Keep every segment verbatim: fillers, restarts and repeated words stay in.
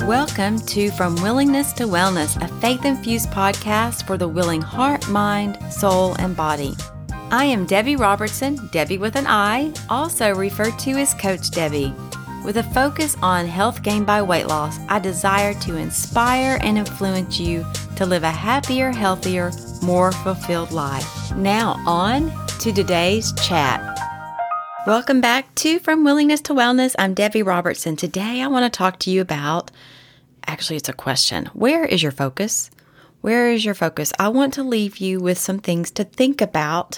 Welcome to From Willingness to Wellness, a faith-infused podcast for the willing heart, mind, soul, and body. I am Debbie Robertson, Debbie with an I, also referred to as Coach Debbie. With a focus on health gained by weight loss, I desire to inspire and influence you to live a happier, healthier, more fulfilled life. Now on to today's chat. Welcome back to From Willingness to Wellness. I'm Debbie Robertson. Today I want to talk to you about, actually it's a question, where is your focus? Where is your focus? I want to leave you with some things to think about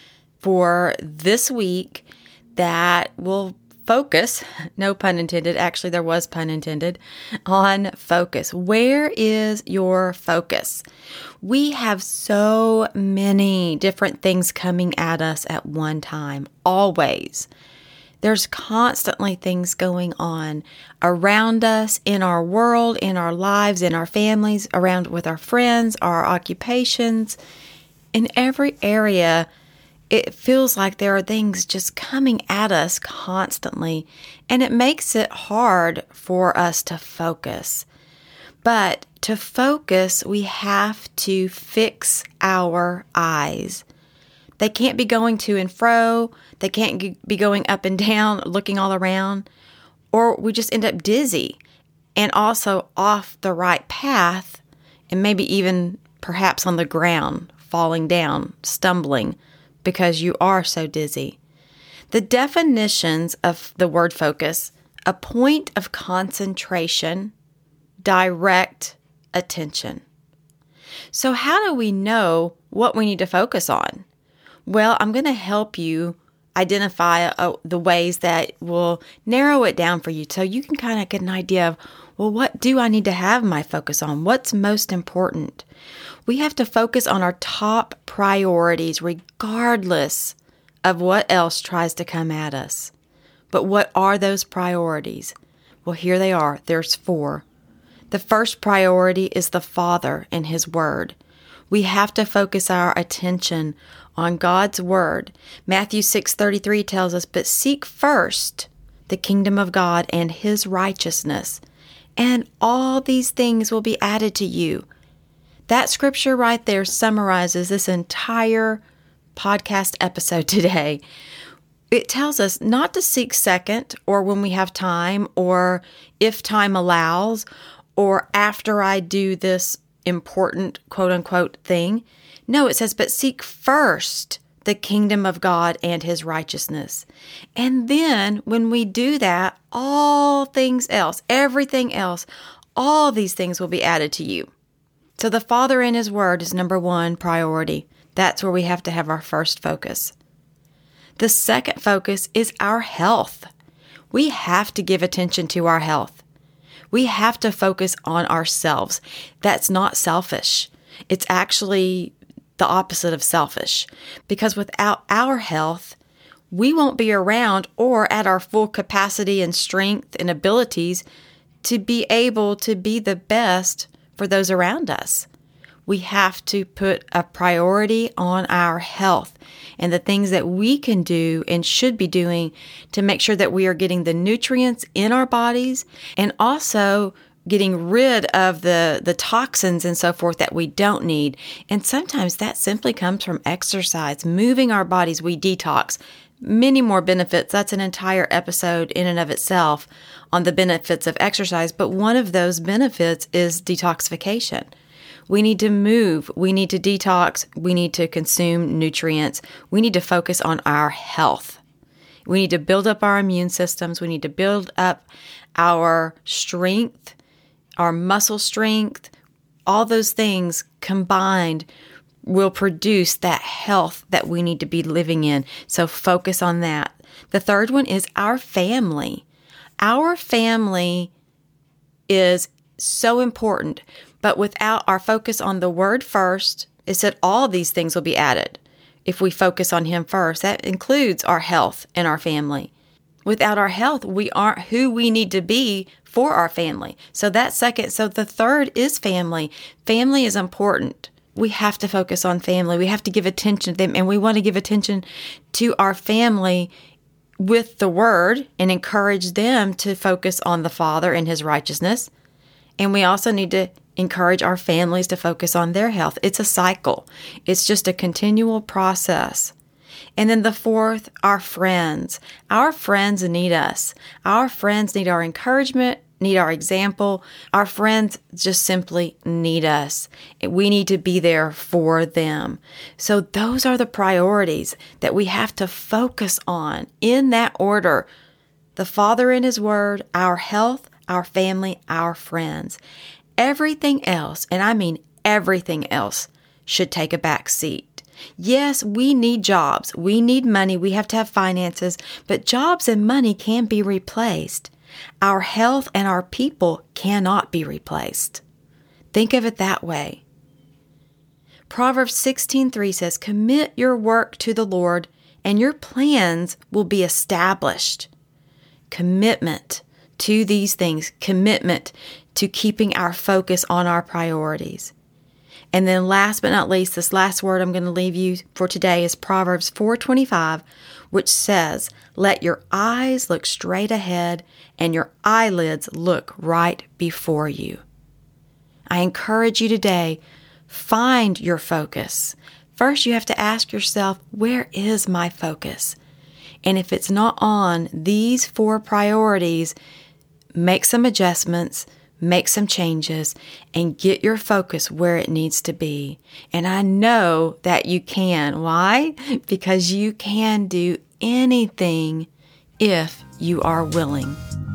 for this week that will focus, no pun intended, actually there was pun intended, on focus. Where is your focus? We have so many different things coming at us at one time, always. There's constantly things going on around us, in our world, in our lives, in our families, around with our friends, our occupations. In every area, it feels like there are things just coming at us constantly, and it makes it hard for us to focus. But to focus, we have to fix our eyes. They can't be going to and fro. They can't be going up and down, looking all around, or we just end up dizzy and also off the right path, and maybe even perhaps on the ground, falling down, stumbling, because you are so dizzy. The definitions of the word focus: a point of concentration, direct attention. So how do we know what we need to focus on? Well, I'm going to help you identify uh, the ways that will narrow it down for you so you can kind of get an idea of, well, what do I need to have my focus on? What's most important? We have to focus on our top priorities regardless of what else tries to come at us. But what are those priorities? Well, here they are. There's four. The first priority is the Father and His Word. We have to focus our attention on God's Word. Matthew six thirty-three tells us, "But seek first the kingdom of God and His righteousness, and all these things will be added to you." That scripture right there summarizes this entire podcast episode today. It tells us not to seek second, or when we have time, or if time allows, or after I do this important quote-unquote thing. No, it says, but seek first the kingdom of God and His righteousness. And then when we do that, all things else, everything else, all these things will be added to you. So the Father and His Word is number one priority. That's where we have to have our first focus. The second focus is our health. We have to give attention to our health. We have to focus on ourselves. That's not selfish. It's actually the opposite of selfish, because without our health, we won't be around or at our full capacity and strength and abilities to be able to be the best for those around us. We have to put a priority on our health and the things that we can do and should be doing to make sure that we are getting the nutrients in our bodies and also getting rid of the, the toxins and so forth that we don't need. And sometimes that simply comes from exercise, moving our bodies. We detox. Many more benefits. That's an entire episode in and of itself on the benefits of exercise. But one of those benefits is detoxification. We need to move. We need to detox. We need to consume nutrients. We need to focus on our health. We need to build up our immune systems. We need to build up our strength, our muscle strength. All those things combined will produce that health that we need to be living in. So focus on that. The third one is our family. Our family is so important, but without our focus on the Word first, it said all these things will be added. If we focus on Him first, that includes our health and our family. Without our health, we aren't who we need to be for our family. So that's second. So the third is family. Family is important. We have to focus on family. We have to give attention to them, and we want to give attention to our family with the Word and encourage them to focus on the Father and His righteousness. And we also need to encourage our families to focus on their health. It's a cycle. It's just a continual process. And then the fourth, our friends. Our friends need us. Our friends need our encouragement, need our example. Our friends just simply need us. We need to be there for them. So those are the priorities that we have to focus on in that order. The Father in His Word, our health, our family, our friends. Everything else, and I mean everything else, should take a back seat. Yes, we need jobs. We need money. We have to have finances, but jobs and money can be replaced. Our health and our people cannot be replaced. Think of it that way. Proverbs sixteen three says, "Commit your work to the Lord, and your plans will be established." Commitment to these things, commitment to keeping our focus on our priorities. And then last but not least, this last word I'm going to leave you for today is Proverbs four twenty-five, which says, "Let your eyes look straight ahead and your eyelids look right before you." I encourage you today, find your focus. First, you have to ask yourself, where is my focus? And if it's not on these four priorities, make some adjustments, make some changes, and get your focus where it needs to be. And I know that you can. Why? Because you can do anything if you are willing.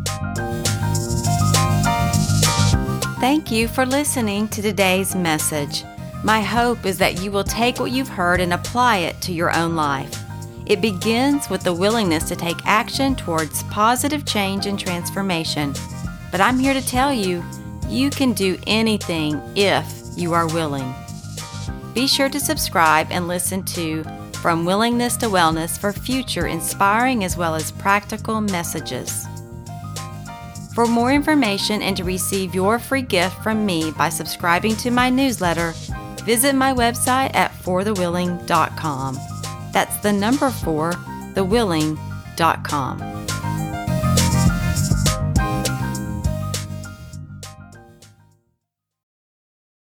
Thank you for listening to today's message. My hope is that you will take what you've heard and apply it to your own life. It begins with the willingness to take action towards positive change and transformation. But I'm here to tell you, you can do anything if you are willing. Be sure to subscribe and listen to From Willingness to Wellness for future inspiring as well as practical messages. For more information and to receive your free gift from me by subscribing to my newsletter, visit my website at for the willing dot com. That's the number four, the willing dot com.